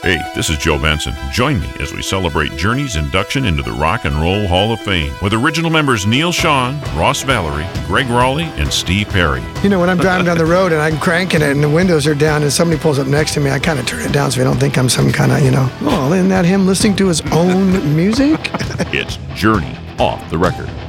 Hey, this is Joe Benson. Join me as we celebrate Journey's induction into the Rock and Roll Hall of Fame with original members Neil Sean, Ross Valerie, Greg Raleigh, and Steve Perry. You know, when I'm driving down the road and I'm cranking it and the windows are down and somebody pulls up next to me, I kind of turn it down so they don't think I'm some kind of, oh, isn't that him listening to his own music? It's Journey Off the Record.